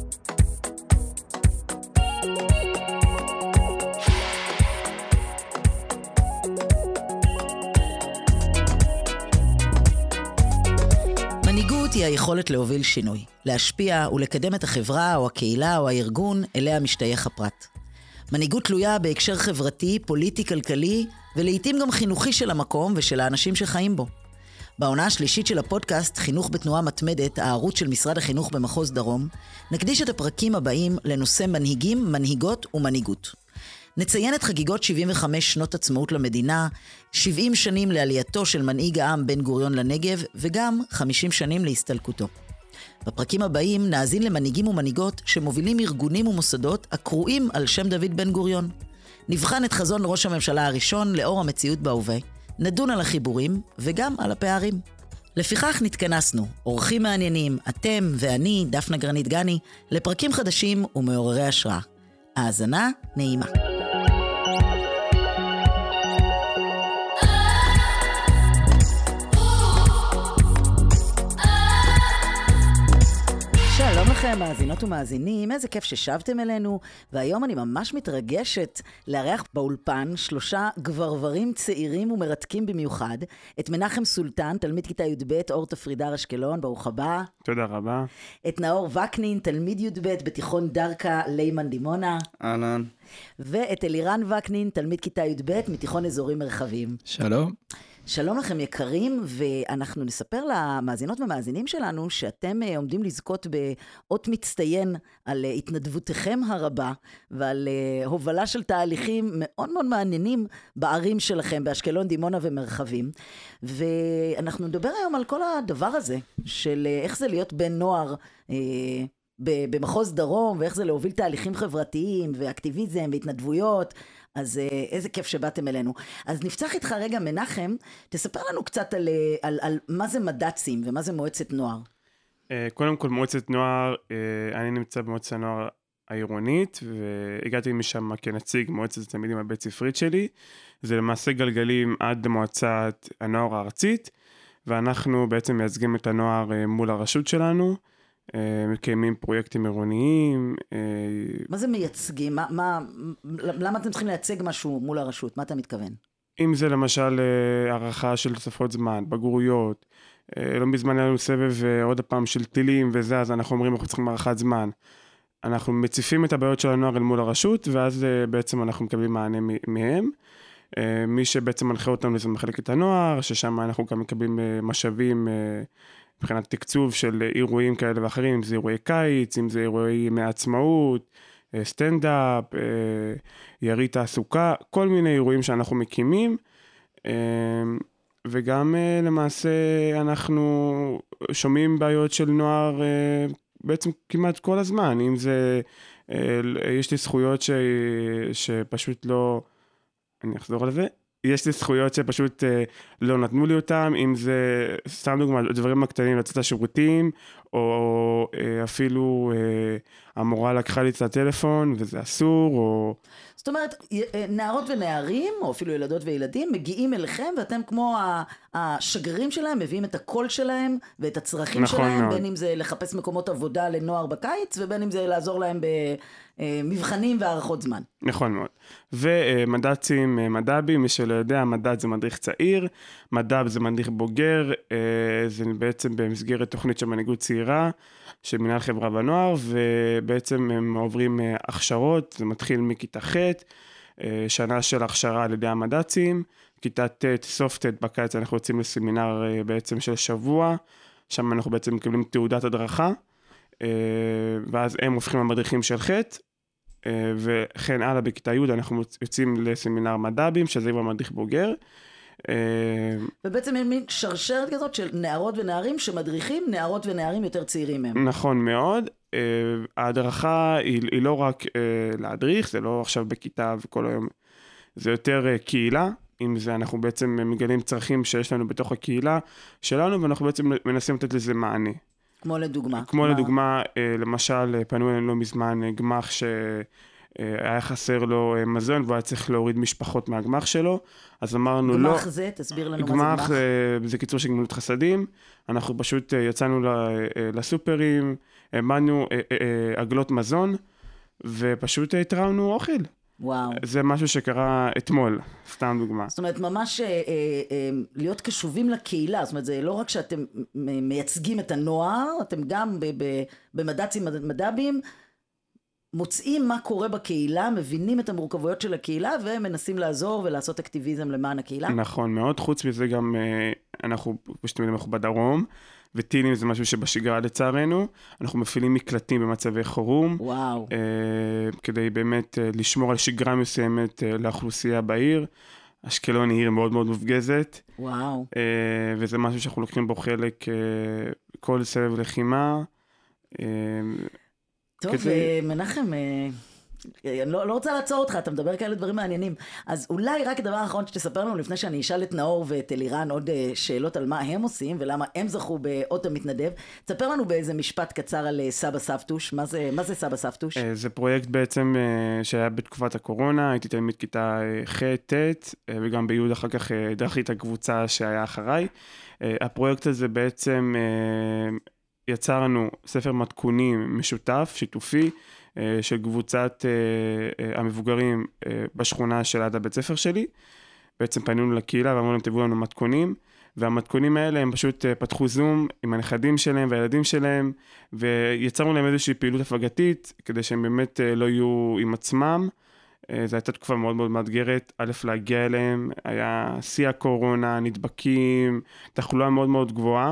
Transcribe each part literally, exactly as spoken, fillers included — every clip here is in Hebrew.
מנהיגות היא היכולת להוביל שינוי, להשפיע ולקדם את החברה או הקהילה או הארגון אליה משתייך הפרט. מנהיגות תלויה בהקשר חברתי, פוליטי, כלכלי, ולעיתים גם חינוכי של המקום ושל האנשים שחיים בו. בעונה השלישית של הפודקאסט, חינוך בתנועה מתמדת, הערוץ של משרד החינוך במחוז דרום, נקדיש את הפרקים הבאים לנושא מנהיגים, מנהיגות ומנהיגות. נציין את חגיגות שבעים וחמש שנות עצמאות למדינה, שבעים שנים לעלייתו של מנהיג העם בן גוריון לנגב, וגם חמישים שנים להסתלקותו. בפרקים הבאים נאזין למנהיגים ומנהיגות שמובילים ארגונים ומוסדות הקרואים על שם דוד בן גוריון. נבחן את חזון ראש הממשלה הראשון לאור המציאות בהווה, נדון על החיבורים וגם על הפערים. לפיכך נתכנסנו, אורחים מעניינים, אתם ואני, דפנה גרנית גני, לפרקים חדשים ומעוררי השראה. האזנה נעימה. שלום לכם, מאזינות ומאזינים, איזה כיף ששבתם אלינו, והיום אני ממש מתרגשת לארח באולפן שלושה גברברים צעירים ומרתקים במיוחד, את מנחם סולטן, תלמיד כיתה י"ב, אור תפרידר אשקלון, ברוך הבא. תודה רבה. את נאור וקנין, תלמיד י"ב בתיכון דרכה, לימן דימונה. אהלן. ואת אלירן וקנין, תלמיד כיתה י"ב מתיכון אזורים מרחבים. שלום. שלום לכם יקרים, ואנחנו נספר למאזינות ומאזינים שלנו שאתם עומדים לזכות באות מצטיין על התנדבותכם הרבה ועל הובלה של תהליכים מאוד מאוד מעניינים בערים שלכם, באשקלון, דימונה ומרחבים. ואנחנו נדבר היום על כל הדבר הזה, של איך זה להיות בן נוער במחוז דרום, ואיך זה להוביל תהליכים חברתיים ואקטיביזם והתנדבויות. אז איזה כיף שבאתם אלינו. אז נפצח איתך רגע, מנחם, תספר לנו קצת על, על, על מה זה מד"צים ומה זה מועצת נוער. קודם כל, מועצת נוער, אני נמצא במועצת הנוער העירונית, והגעתי משם כנציג מועצת התלמידים הבית ספרית שלי. זה למעשה גלגלים עד למועצת הנוער הארצית, ואנחנו בעצם מייצגים את הנוער מול הרשות שלנו, מקיימים פרויקטים עירוניים. מה זה מייצגים? מה, מה, למה אתם צריכים לייצג משהו מול הרשות? מה אתה מתכוון? אם זה למשל הערכה של תוספות זמן, בגרויות, לא מזמן לנו סבב עוד הפעם של טילים וזה, אז אנחנו אומרים אנחנו צריכים הערכת זמן. אנחנו מציפים את הבעיות של הנוער אל מול הרשות, ואז בעצם אנחנו מקבלים מענה מהם. מי שבעצם מנחה אותנו זה מחלקת הנוער, ששם אנחנו גם מקבלים משאבים מבחינת תקצוב של אירועים כאלה ואחרים, אם זה אירועי קיץ, אם זה אירועי מעצמאות, סטנדאפ, ירי תעסוקה, כל מיני אירועים שאנחנו מקימים, וגם למעשה אנחנו שומעים בעיות של נוער בעצם כמעט כל הזמן, אם זה, יש לי זכויות ש, שפשוט לא, אני אחזור על זה, יש לי זכויות שפשוט אה, לא נתנו לי אותם, אם זה, סתם דוגמא, דברים הקטנים, לצאת השירותים, או אה, אפילו אה, המורה לקחה לי את הטלפון, וזה אסור, או... זאת אומרת, נערות ונערים, או אפילו ילדות וילדים, מגיעים אליכם, ואתם כמו השגרירים שלהם, מביאים את הקול שלהם, ואת הצרכים נכון שלהם, מאוד. בין אם זה לחפש מקומות עבודה לנוער בקיץ, ובין אם זה לעזור להם במבחנים והערכות זמן. נכון מאוד. ומד"צים, מד"בים, מי שלא יודע, מד"צ זה מדריך צעיר, מד"ב זה מדריך בוגר, זה בעצם במסגרת תוכנית של מנהיגות צעירה, של מנהל חברה ונוער, ובעצם הם עוברים הכשרות, זה מתחיל מכיתה ח', שנה של הכשרה על ידי המד"צים, כיתה ט', סוף ט' בקיץ אנחנו יוצאים לסמינר בעצם של שבוע, שם אנחנו בעצם מקבלים תעודת הדרכה, ואז הם הופכים למדריכים של ח', וכן הלאה בכיתה י' אנחנו יוצאים לסמינר מד"בים, שזה כבר מדריך בוגר. ובעצם הם מין שרשרת כזאת של נערות ונערים שמדריכים נערות ונערים יותר צעירים מהם. נכון מאוד. ההדרכה היא, היא לא רק להדריך, זה לא עכשיו בכיתה וכל היום, זה יותר קהילה. אם זה אנחנו בעצם מגלים צרכים שיש לנו בתוך הקהילה שלנו, ואנחנו בעצם מנסים לתת לזה מענה. כמו לדוגמה. כמו מה... לדוגמה, למשל, פנו אלינו לא מזמן גמח שהיה חסר לו מזון, והוא היה צריך להוריד משפחות מהגמח שלו, אז אמרנו לא... גמח זה, תסביר לנו גמח, מה זה גמח. זה קיצור של גמילות חסדים, אנחנו פשוט יצאנו לסופרים, העמדנו עגלות מזון, ופשוט התרמנו אוכל. וואו. זה משהו שקרה אתמול, סתם דוגמה. זאת אומרת, ממש אה, אה, להיות קשובים לקהילה, זאת אומרת, זה לא רק שאתם מייצגים את הנוער, אתם גם במד"צים מד"בים, מוצאים מה קורה בקהילה, מבינים את המורכבויות של הקהילה, ומנסים לעזור ולעשות אקטיביזם למען הקהילה. נכון, מאוד. חוץ מזה גם, אנחנו, כמו שאתם יודעים, אנחנו בדרום, וטילים זה משהו שבשגרה לצערנו, אנחנו מפעילים מקלטים במצבי חירום. וואו. כדי באמת לשמור על שגרה מסוימת לאוכלוסייה בעיר. אשקלון היא עיר מאוד מאוד מופגזת. וואו. וזה משהו שאנחנו לוקחים בו חלק כל סבב לחימה. טוב, כדי... מנחם, אני לא, לא רוצה לעצור אותך, אתה מדבר כאלה דברים מעניינים. אז אולי רק הדבר האחרון שתספר לנו, לפני שאני אשאל את נאור ואת אלירן עוד שאלות על מה הם עושים, ולמה הם זכו באות המתנדב, תספר לנו באיזה משפט קצר על סבא סבתוש. מה זה, מה זה סבא סבתוש? זה פרויקט בעצם שהיה בתקופת הקורונה, הייתי תלמיד כיתה ח'-ט', וגם בי' אחר כך דרכתי את הקבוצה שהיה אחריי. הפרויקט הזה בעצם יצר לנו ספר מתכונים משותף, שיתופי, של קבוצת המבוגרים בשכונה של עד הבית ספר שלי. בעצם פנינו לקהילה ואמרו להם תביאו לנו מתכונים, והמתכונים האלה הם פשוט פתחו זום עם הנכדים שלהם והילדים שלהם, ויצרנו להם איזושהי פעילות הפגתית, כדי שהם באמת לא יהיו עם עצמם. זו הייתה תקופה מאוד מאוד מאתגרת, א' להגיע אליהם, היה שיא הקורונה, נדבקים, תחלואה מאוד מאוד גבוהה.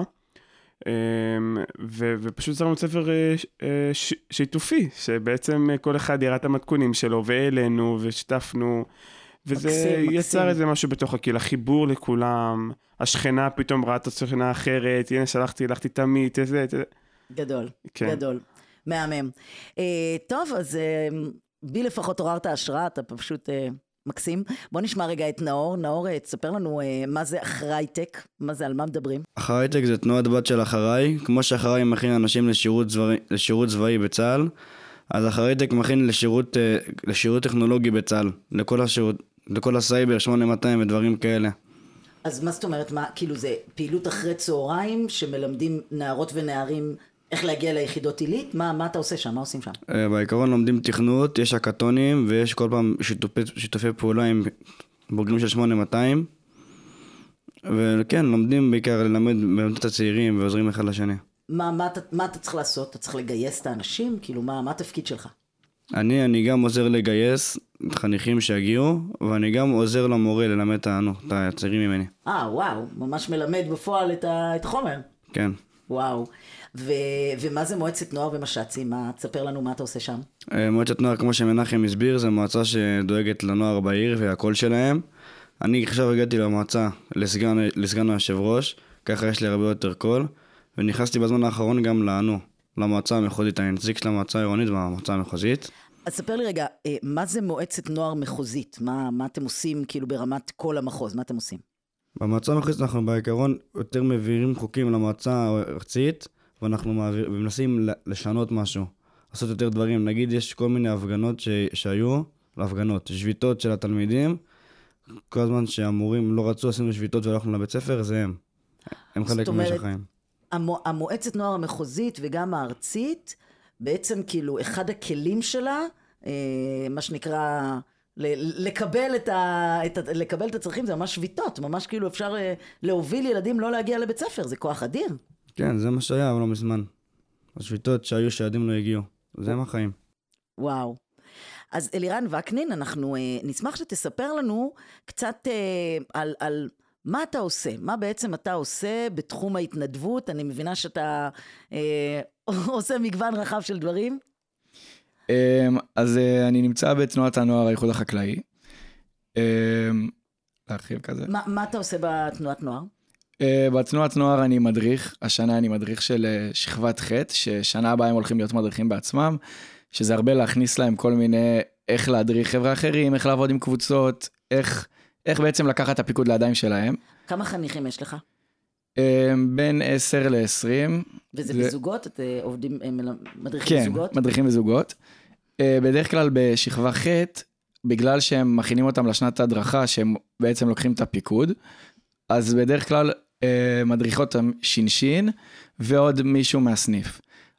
ו- ופשוט זרנו ספר ש- שיתופי, שבעצם כל אחד יראה את המתכונים שלו, ואלינו, ושתפנו, וזה מקסים, יצר מקסים. איזה משהו בתוך הקהילה, חיבור לכולם, השכנה פתאום ראה את השכנה אחרת, הנה שלחתי, הלכתי תמיד, איזה... גדול, כן. גדול, מהמם. אה, טוב, אז אה, בי לפחות עוררת השראה, אתה פשוט... אה... מקסים. בוא נשמע רגע את נאור. נאור, תספר לנו אה, מה זה אחרייטק, מה זה, על מה מדברים? אחרייטק זה תנועת בת של אחריי, כמו שאחריי מכין אנשים לשירות צבאי, לשירות צבאי בצה"ל, אז אחרייטק מכין לשירות, אה, לשירות טכנולוגי בצה"ל, לכל השירות, לכל הסייבר, שמונה מאתיים ודברים כאלה. אז מה זאת אומרת, מה, כאילו זה פעילות אחרי צהריים, שמלמדים נערות ונערים איך להגיע ליחידות עילית? מה, מה אתה עושה שם? מה עושים שם? בעיקרון לומדים תכנות, יש הקטונים, ויש כל פעם שיתופי, שיתופי פעולה עם בוגרים של שמונה מאתיים. וכן, לומדים בעיקר ללמד באמת את הצעירים ועוזרים אחד לשני. מה, מה, מה אתה צריך לעשות? אתה צריך לגייס את האנשים? כאילו, מה, מה התפקיד שלך? אני, אני גם עוזר לגייס חניכים שיגיעו, ואני גם עוזר למורה ללמד את הצעירים ממני. אה, וואו, ממש מלמד בפועל את, ה, את החומר. כן. וואו. ו- ומה זה מועצת נוער ומש"צים? מה, תספר לנו מה אתה עושה שם? מועצת נוער, כמו שמנחם הסביר, זה מועצה שדואגת לנוער בעיר והקול שלהם. אני עכשיו הגעתי למועצה לסגן, לסגן היושב ראש, ככה יש לי הרבה יותר קול, ונכנסתי בזמן האחרון גם לענו, למועצה המחוזית, אני נציג של המועצה העירונית והמועצה המחוזית. אז ספר לי רגע, מה זה מועצת נוער מחוזית? מה, מה אתם עושים כאילו ברמת כל המחוז? מה אתם עושים? במועצה המחוזית אנחנו בעיקרון יותר מעבירים חוקים למועצה הארצית, ואנחנו מעביר, ומנסים לשנות משהו, לעשות יותר דברים. נגיד יש כל מיני הפגנות ש, שהיו, להפגנות, שביתות של התלמידים, כל הזמן שהמורים לא רצו, עשינו שביתות והלכנו לבית ספר, זה הם. הם חלק ממשך החיים. המו, המועצת נוער המחוזית וגם הארצית, בעצם כאילו אחד הכלים שלה, אה, מה שנקרא, ל- לקבל, את ה, את ה, לקבל את הצרכים, זה ממש שביתות, ממש כאילו אפשר אה, להוביל ילדים לא להגיע לבית ספר, זה כוח אדיר. כן, זה מה שהיה, אבל לא מזמן. השביתות שהיו שהילדים לא הגיעו, זה מה החיים. וואו. אז אלירן וקנין, אנחנו אה, נשמח שתספר לנו קצת אה, על, על מה אתה עושה, מה בעצם אתה עושה בתחום ההתנדבות. אני מבינה שאתה אה, עושה מגוון רחב של דברים. אז אני נמצא בתנועת הנוער האיחוד החקלאי. להרחיב כזה. מה, מה אתה עושה בתנועת נוער? בתנועת נוער אני מדריך, השנה אני מדריך של שכבת ח', ששנה הבאה הם הולכים להיות מדריכים בעצמם, שזה הרבה להכניס להם כל מיני, איך להדריך חבר'ה אחרים, איך לעבוד עם קבוצות, איך, איך בעצם לקחת את הפיקוד לידיים שלהם. כמה חניכים יש לך? בין עשר לעשרים. וזה בזוגות? את עובדים, מדריכים בזוגות? כן, מדריכים בזוגות. בדרך כלל בשכבה ח', בגלל שהם מכינים אותם לשנת ההדרכה, שהם בעצם לוקחים את הפיקוד, אז בדרך כלל מדריכות שינשין, ועוד מישהו מהסניף.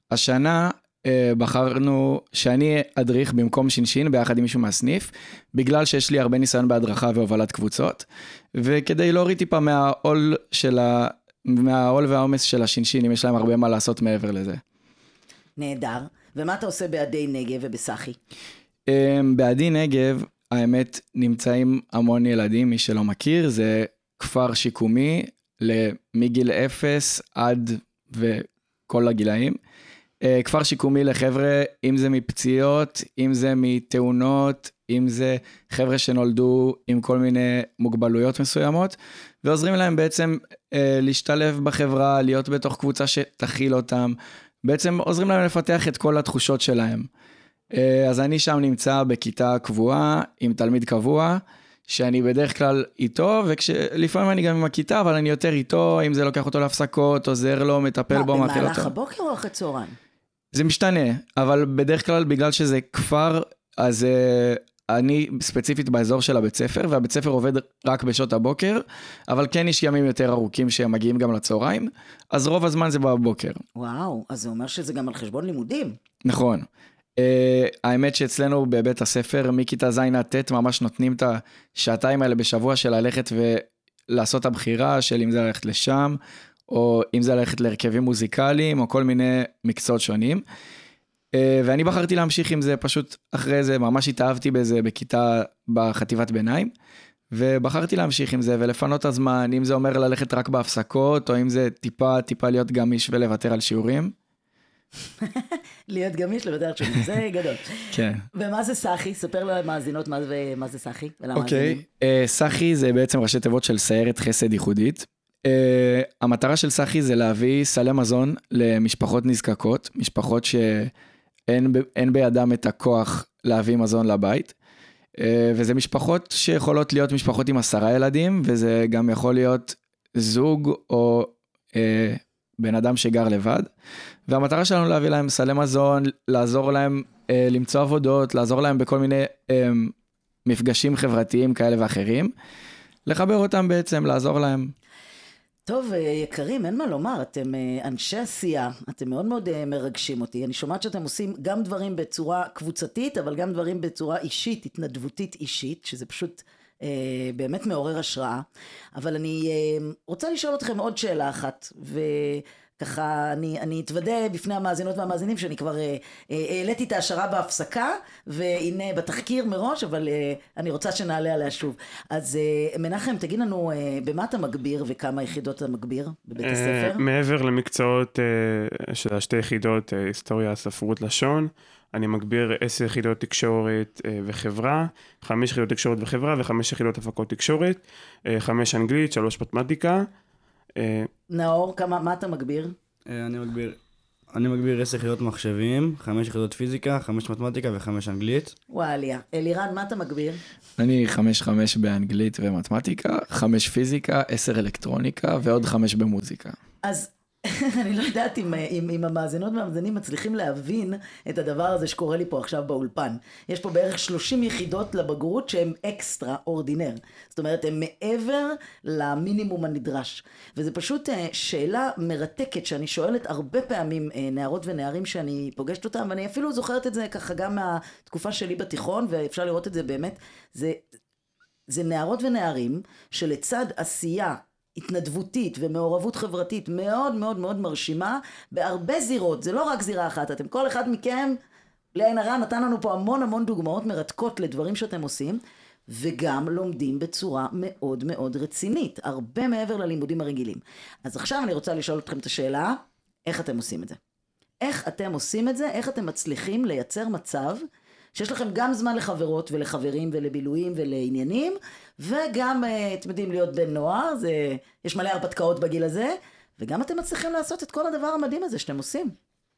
השנה בחרנו שאני אדריך במקום שינשין ביחד עם מישהו מהסניף, בגלל שיש לי הרבה ניסיון בהדרכה והובלת קבוצות, וכדי להוריד טיפה מהעול של ה... מהעול והעומס של השינשין, אם יש להם הרבה מה לעשות מעבר לזה. נהדר. ומה אתה עושה בעדי נגב ובסחי? בעדי נגב, האמת, נמצאים המון ילדים, מי שלא מכיר, זה כפר שיקומי, מגיל אפס עד וכל הגילאים. כפר שיקומי לחבר'ה, אם זה מפציעות, אם זה מתאונות, אם זה חבר'ה שנולדו עם כל מיני מוגבלויות מסוימות, ועוזרים להם בעצם אה, להשתלב בחברה, להיות בתוך קבוצה שתכיל אותם, בעצם עוזרים להם לפתח את כל התחושות שלהם. אה, אז אני שם נמצא בכיתה קבועה, עם תלמיד קבוע, שאני בדרך כלל איתו, ולפעמים אני גם עם הכיתה, אבל אני יותר איתו, אם זה לוקח אותו להפסקות, עוזר לו, מטפל בו, מאכיל אותו. במהלך הבוקר או אחרי צהריים? זה משתנה, אבל בדרך כלל בגלל שזה כפר, אז אני ספציפית באזור של הבית ספר, והבית ספר עובד רק בשעות הבוקר, אבל כן יש ימים יותר ארוכים שמגיעים גם לצהריים, אז רוב הזמן זה בבוקר. וואו, אז זה אומר שזה גם על חשבון לימודים. נכון. Uh, האמת שאצלנו בבית הספר, מכיתה ז' עד ט' ממש נותנים את השעתיים האלה בשבוע של ללכת ולעשות את הבחירה של אם זה ללכת לשם, או אם זה ללכת להרכבים מוזיקליים, או כל מיני מקצועות שונים. ואני בחרתי להמשיך עם זה, פשוט אחרי זה, ממש התאהבתי בזה בכיתה, בחטיבת ביניים, ובחרתי להמשיך עם זה, ולפנות את הזמן, אם זה אומר ללכת רק בהפסקות, או אם זה טיפה, טיפה להיות גמיש ולוותר על שיעורים. להיות גמיש, לוותר על שיעורים, זה גדול. כן. ומה זה סחי? ספר למאזינות מה זה סחי. אוקיי, סחי זה בעצם ראשי תיבות של סיירת חסד ייחודית. Uh, המטרה של סחי זה להביא סלי מזון למשפחות נזקקות, משפחות שאין אין בידם את הכוח להביא מזון לבית, uh, וזה משפחות שיכולות להיות משפחות עם עשרה ילדים, וזה גם יכול להיות זוג או uh, בן אדם שגר לבד, והמטרה שלנו להביא להם סלי מזון, לעזור להם uh, למצוא עבודות, לעזור להם בכל מיני uh, מפגשים חברתיים כאלה ואחרים, לחבר אותם בעצם, לעזור להם. טוב, יקרים, אין מה לומר, אתם אנשי עשייה, אתם מאוד מאוד מרגשים אותי. אני שומעת שאתם עושים גם דברים בצורה קבוצתית, אבל גם דברים בצורה אישית, התנדבותית אישית, שזה פשוט אה, באמת מעורר השראה. אבל אני אה, רוצה לשאול אתכם עוד שאלה אחת, וככה אני, אני אתוודא בפני המאזינות והמאזינים, שאני כבר אה, אה, העליתי את ההשערה בהפסקה, והנה בתחקיר מראש, אבל אה, אני רוצה שנעלה עליה שוב. אז אה, מנחם, תגיד לנו, אה, במה אתה מגביר וכמה יחידות אתה מגביר בבית הספר? אה, מעבר למקצועות אה, של השתי יחידות, אה, היסטוריה, ספרות, לשון, אני מגביר עשר יחידות תקשורת אה, וחברה, חמש יחידות תקשורת וחברה, וחמש יחידות הפקות תקשורת, אה, חמש אנגלית, שלוש מתמטיקה. אה, נאור, כמה, מה אתה מגביר? אה, אני מגביר, אני מגביר עשר יחידות מחשבים, חמש יחידות פיזיקה, חמש מתמטיקה וחמש אנגלית. וואליה. אלירן, מה אתה מגביר? אני חמש חמש באנגלית ומתמטיקה, חמש פיזיקה, עשר אלקטרוניקה ועוד חמש במוזיקה. אז אני לא יודעת אם, אם, אם המאזינות והמאזינים מצליחים להבין את הדבר הזה שקורה לי פה עכשיו באולפן. יש פה בערך שלושים יחידות לבגרות שהן אקסטרה אורדינר. זאת אומרת, הן מעבר למינימום הנדרש. וזה פשוט שאלה מרתקת שאני שואלת הרבה פעמים נערות ונערים שאני פוגשת אותם, ואני אפילו זוכרת את זה ככה גם מהתקופה שלי בתיכון, ואפשר לראות את זה באמת. זה, זה נערות ונערים שלצד עשייה התנדבותית ומעורבות חברתית מאוד מאוד מאוד מרשימה בהרבה זירות, זה לא רק זירה אחת, אתם כל אחד מכם, לעין הרע, נתן לנו פה המון המון דוגמאות מרתקות לדברים שאתם עושים, וגם לומדים בצורה מאוד מאוד רצינית, הרבה מעבר ללימודים הרגילים. אז עכשיו אני רוצה לשאול אתכם את השאלה, איך אתם עושים את זה? איך אתם עושים את זה? איך אתם מצליחים לייצר מצב שיש לכם גם זמן לחברות ולחברים ולבילויים ולעניינים, וגם, אתם יודעים, להיות בן נוער, זה, יש מלא הרפתקאות בגיל הזה, וגם אתם מצליחים לעשות את כל הדבר המדהים הזה שאתם עושים.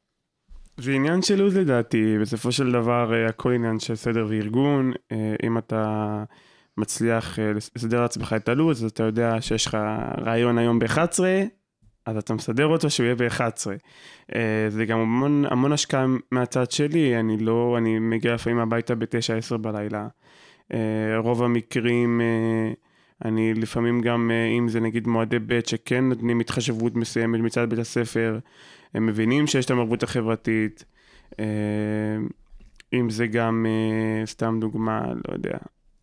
זה עניין של לוז לדעתי, בסופו של דבר הכל עניין של סדר וארגון, אם אתה מצליח לסדר לעצמך את הלוז, אז אתה יודע שיש לך רעיון היום ב-אחת עשרה, אז אתה מסדר אותו שהוא יהיה ב-אחת עשרה. זה גם המון, המון השקעה מהצד שלי, אני לא, אני מגיע לפעמים הביתה ב-תשע עשרה בלילה. רוב המקרים, אני לפעמים גם, אם זה נגיד מועדי ב' שכן נותנים התחשבות מסוימת מצד בית הספר, הם מבינים שיש את המעורבות החברתית, אם זה גם, סתם דוגמה, לא יודע,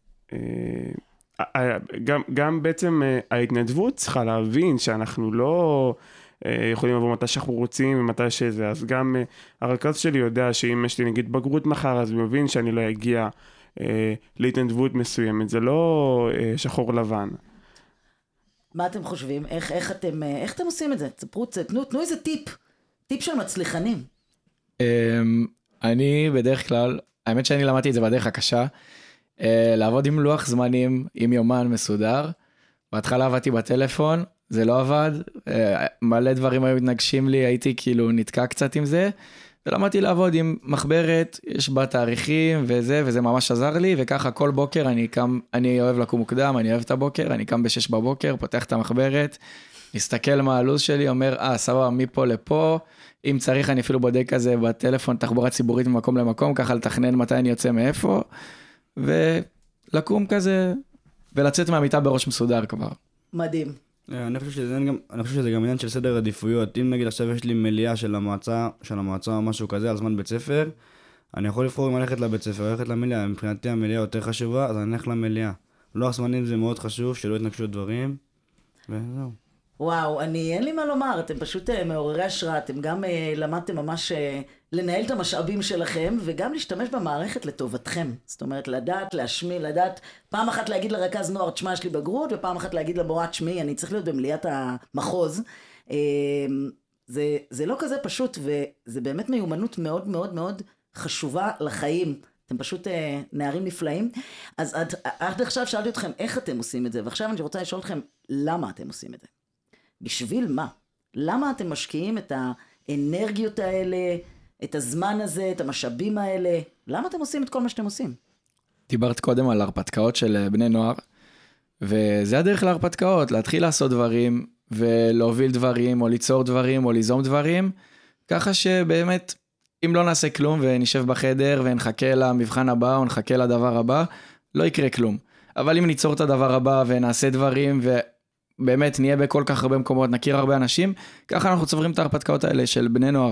גם, גם בעצם ההתנדבות צריכה להבין שאנחנו לא יכולים לבוא מתי שאנחנו רוצים ומתי שזה, אז גם הרכז שלי יודע שאם יש לי נגיד בגרות מחר, אז הוא מבין שאני לא אגיע להתנדבות מסוימת, זה לא שחור לבן. מה אתם חושבים? איך, איך אתם, איך אתם עושים את זה? תספרו, תנו, תנו איזה טיפ, טיפ של מצליחנים. אני בדרך כלל, האמת שאני למדתי את זה בדרך הקשה, לעבוד עם לוח זמנים, עם יומן מסודר. בהתחלה עבדתי בטלפון, זה לא עבד, מלא דברים היו מתנגשים לי, הייתי כאילו נתקע קצת עם זה, ולמדתי לעבוד עם מחברת, יש בה תאריכים וזה, וזה ממש עזר לי, וככה כל בוקר אני קם, אני אוהב לקום מוקדם, אני אוהב את הבוקר, אני קם בשש בבוקר, פותח את המחברת, מסתכל מה הלו"ז שלי, אומר, אה, סבבה, מפה לפה, אם צריך אני אפילו בודק כזה בטלפון, תחבורה ציבורית ממקום למקום, ככה לתכנן מתי אני יוצא מאיפה, ולקום כזה, ולצאת מהמיטה בראש מסודר כבר. מדהים. אני חושב שזה גם, אני חושב שזה גם עניין של סדר עדיפויות. אם נגיד עכשיו יש לי מליאה של המועצה, של המועצה או משהו כזה על זמן בית ספר, אני יכול לבחור אם ללכת לבית ספר, ללכת למליאה. מבחינתי המליאה יותר חשובה, אז אני אלך למליאה. לוח זמנים זה מאוד חשוב, שלא יתנגשו דברים, וזהו. וואו, אני, אין לי מה לומר, אתם פשוט uh, מעוררי השראה, אתם גם uh, למדתם ממש uh, לנהל את המשאבים שלכם, וגם להשתמש במערכת לטובתכם. זאת אומרת, לדעת, להשמיע, לדעת, פעם אחת להגיד לרכז נוער, תשמע, יש לי בגרות, ופעם אחת להגיד למורה, תשמעי, אני צריך להיות במליאת המחוז. Uh, זה, זה לא כזה פשוט, וזה באמת מיומנות מאוד מאוד מאוד חשובה לחיים. אתם פשוט uh, נערים נפלאים. אז עד, עד עכשיו שאלתי אתכם איך אתם עושים את זה, ועכשיו אני רוצה לשאול אתכם למה אתם עושים את זה. בשביל מה? למה אתם משקיעים את האנרגיות האלה, את הזמן הזה, את המשאבים האלה? למה אתם עושים את כל מה שאתם עושים? דיברת קודם על הרפתקאות של בני נוער, וזה הדרך להרפתקאות, להתחיל לעשות דברים, ולהוביל דברים, או ליצור דברים, או ליזום דברים, ככה שבאמת, אם לא נעשה כלום, ונשב בחדר, ונחכה למבחן הבא, או נחכה לדבר הבא, לא יקרה כלום. אבל אם ניצור את הדבר הבא, ונעשה דברים, ו... באמת נהיה בכל כך הרבה מקומות, נכיר הרבה אנשים, ככה אנחנו צוברים את ההרפתקאות האלה של בני נוער.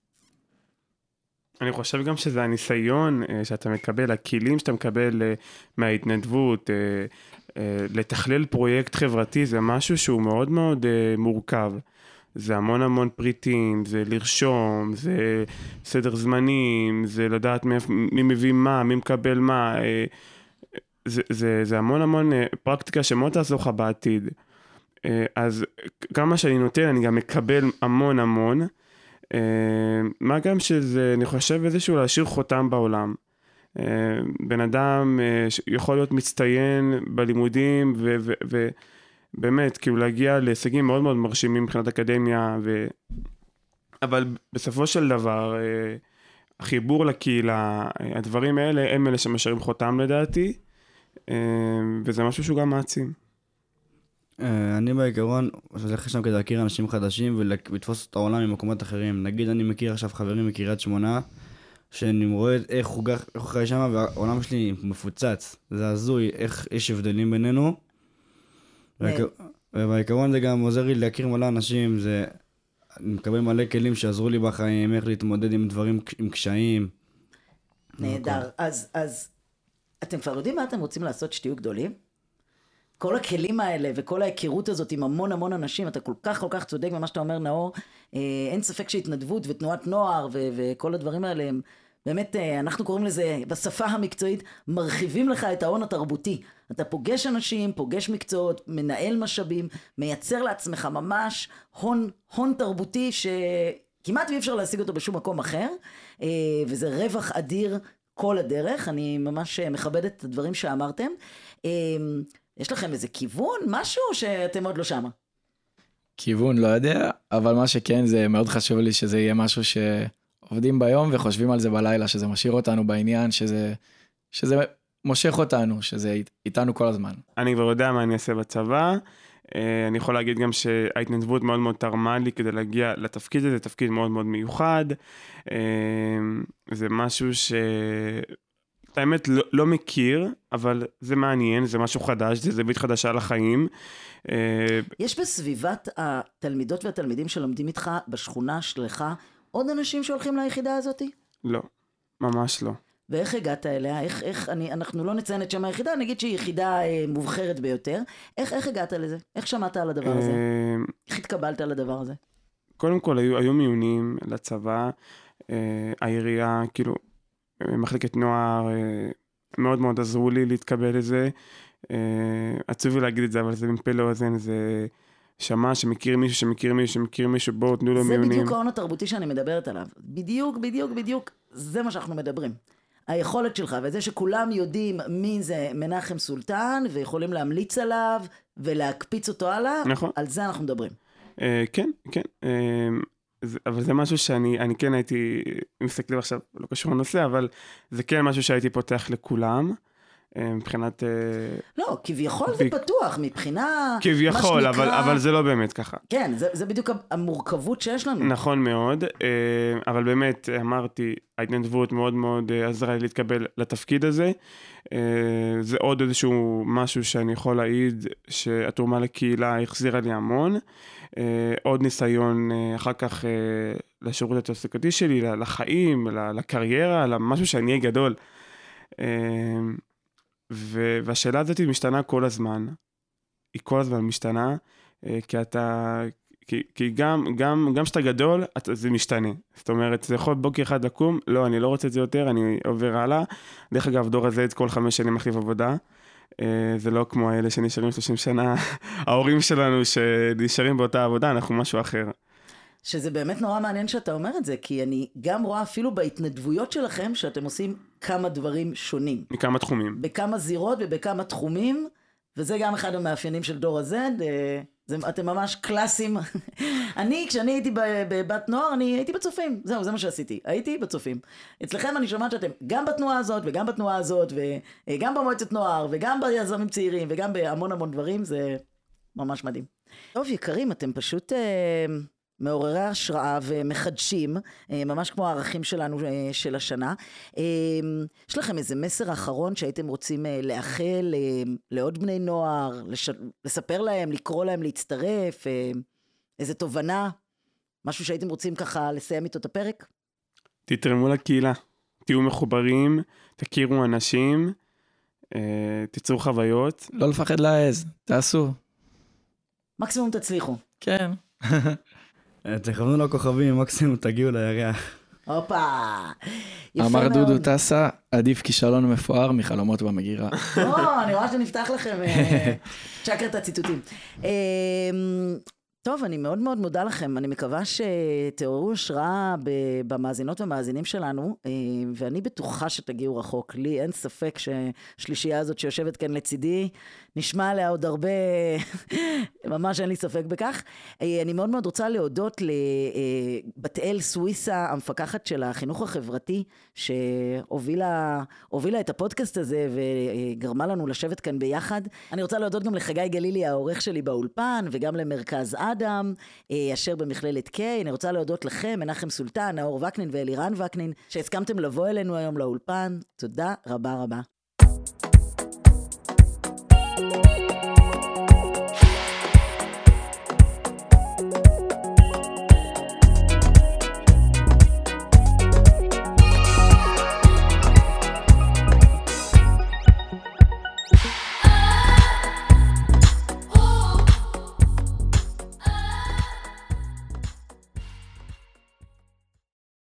אני חושב גם שזה הניסיון שאתה מקבל, הכלים שאתה מקבל מההתנדבות, לתכלל פרויקט חברתי, זה משהו שהוא מאוד מאוד מורכב. זה המון המון פריטים, זה לרשום, זה סדר זמנים, זה לדעת מי, מי מביא מה, מי מקבל מה. זה, זה, זה המון המון פרקטיקה שמאוד תעזור לך בעתיד. אז כמה שאני נותן, אני גם מקבל המון המון, מה גם שזה, אני חושב איזשהו להשאיר חותם בעולם. בן אדם יכול להיות מצטיין בלימודים, ובאמת, כאילו להגיע להישגים מאוד מאוד מרשימים מבחינת אקדמיה, ו... אבל בסופו של דבר, החיבור לקהילה, הדברים האלה, הם אלה שמשאירים חותם לדעתי, וזה משהו שהוא גם מעצים. אני בעיקרון, זה אחרי שם כדי להכיר אנשים חדשים ולתפוס את העולם ממקומות אחרים. נגיד אני מכיר עכשיו חברים מקריית שמונה, שאני רואה איך הוא חי שם והעולם שלי מפוצץ. זה הזוי, איך יש הבדלים בינינו. ובעיקרון זה גם עוזר לי להכיר מלא אנשים, זה... אני מקבל מלא כלים שעזרו לי בחיים, איך להתמודד עם דברים, עם קשיים. נהדר. אז, אז אתם כבר יודעים מה אתם רוצים לעשות שתהיו גדולים? כל הכלים האלה וכל ההיכרות הזאת עם המון המון אנשים, אתה כל כך כל כך צודק במה שאתה אומר, נאור, אין ספק שהתנדבות ותנועת נוער ו- וכל הדברים האלה הם באמת, אנחנו קוראים לזה בשפה המקצועית, מרחיבים לך את ההון התרבותי. אתה פוגש אנשים, פוגש מקצועות, מנהל משאבים, מייצר לעצמך ממש הון, הון תרבותי שכמעט אי אפשר להשיג אותו בשום מקום אחר, וזה רווח אדיר כל הדרך. אני ממש מכבדת את הדברים שאמרתם. יש לכם איזה כיוון, משהו, שאתם עוד לא שמה? כיוון, לא יודע, אבל מה שכן, זה מאוד חשוב לי שזה יהיה משהו שעובדים ביום וחושבים על זה בלילה, שזה משאיר אותנו בעניין, שזה, שזה מושך אותנו, שזה איתנו כל הזמן. אני כבר יודע מה אני אעשה בצבא, אני יכול להגיד גם שההתנדבות מאוד מאוד תרמה לי כדי להגיע לתפקיד הזה, זה תפקיד מאוד מאוד מיוחד, זה משהו ש... האמת לא, לא מכיר, אבל זה מעניין, זה משהו חדש, זה זווית חדשה לחיים. יש בסביבת התלמידות והתלמידים שלומדים איתך בשכונה שלך עוד אנשים שהולכים ליחידה הזאת? לא, ממש לא. ואיך הגעת אליה? איך, איך, אני, אנחנו לא נציין את שם היחידה, נגיד שהיא יחידה אה, מובחרת ביותר. איך, איך הגעת לזה? איך שמעת על הדבר הזה? איך התקבלת על הדבר הזה? קודם כל, היו, היו מיונים לצבא, העירייה, כאילו, מחלקת נוער, מאוד מאוד עזרו לי להתקבל לזה. עצוב לי להגיד את זה, אבל זה מפה לאוזן, זה שמע שמכיר מישהו, שמכיר מישהו, שמכיר מישהו, בואו תנו לו מיונים. זה בדיוק ההון התרבותי שאני מדברת עליו. בדיוק, בדיוק, בדיוק, זה מה שאנחנו מדברים. היכולת שלך, וזה שכולם יודעים מי זה מנחם סולטן, ויכולים להמליץ עליו, ולהקפיץ אותו הלאה, נכון. על זה אנחנו מדברים. כן, כן. אבל זה משהו שאני אני כן הייתי, מסתכלים עכשיו, לא קשור לנושא, אבל זה כן משהו שהייתי פותח לכולם, מבחינת... לא, כביכול זה פתוח, מבחינה... כביכול, אבל, אבל זה לא באמת ככה. כן, זה, זה בדיוק המורכבות שיש לנו. נכון מאוד, אבל באמת, אמרתי, ההתנדבות מאוד מאוד עזרה לי להתקבל לתפקיד הזה. זה עוד איזשהו משהו שאני יכול להעיד שהתרומה לקהילה החזירה לי המון. עוד ניסיון אחר כך לשירות התעסוקתי שלי, לחיים, לקריירה, למשהו שאני אהיה גדול. והשאלה הזאת משתנה כל הזמן. היא כל הזמן משתנה, כי אתה... כי, כי גם, גם, גם שאתה גדול, זה משתנה. זאת אומרת, זה יכול בוקר אחד לקום, לא, אני לא רוצה את זה יותר, אני עובר הלאה. דרך אגב, דור הזה, כל חמש שנים מחליף עבודה. זה לא כמו האלה שנשארים שלושים שנה, ההורים שלנו שנשארים באותה עבודה, אנחנו משהו אחר. שזה באמת נורא מעניין שאתה אומר את זה, כי אני גם רואה אפילו בהתנדבויות שלכם, שאתם עושים כמה דברים שונים. מכמה תחומים. בכמה זירות ובכמה תחומים, וזה גם אחד המאפיינים של דור ה-Z, זה, אתם ממש קלאסים. אני, כשאני הייתי בבת נוער, אני הייתי בצופים. זהו, זה מה שעשיתי. הייתי בצופים. אצלכם אני שומעת שאתם גם בתנועה הזאת, וגם בתנועה הזאת, וגם במועצת נוער, וגם ביזמים צעירים, וגם בהמון המון דברים. זה ממש מדהים. טוב, יקרים, אתם פשוט אה, מעוררי השראה ומחדשים, אה, ממש כמו הערכים שלנו אה, של השנה. אה, יש לכם איזה מסר אחרון שהייתם רוצים אה, לאחל אה, לעוד בני נוער, לש... לספר להם, לקרוא להם להצטרף, אה, איזה תובנה, משהו שהייתם רוצים ככה לסיים איתו את הפרק? תתרמו לקהילה, תהיו מחוברים, תכירו אנשים, אה, תיצרו חוויות. לא לפחד להעז, תעשו. מקסימום תצליחו. כן. תכוונו לכוכבים, מקסימום תגיעו לירח. הופה. אמר דודו טסה, עדיף כישלון מפואר מחלומות במגירה. או, אני רואה שנפתח לכם צ'קרת הציטוטים. טוב, אני מאוד מאוד מודה לכם, אני מקווה שתעוררו השראה במאזינות ומאזינים שלנו, ואני בטוחה שתגיעו רחוק. לי אין ספק ששלישייה הזאת שיושבת כאן לצידי, נשמע עליה עוד הרבה, ממש אין לי ספק בכך. אני מאוד מאוד רוצה להודות לבת אל סוויסה, המפקחת של החינוך החברתי, שהובילה הובילה את הפודקאסט הזה וגרמה לנו לשבת כאן ביחד. אני רוצה להודות גם לחגי גלילי, העורך שלי באולפן, וגם למרכז אדם, אשר במכללת קיי. אני רוצה להודות לכם, מנחם סולטן, נאור וקנין ואלירן וקנין, שהסכמתם לבוא אלינו היום לאולפן. תודה רבה רבה.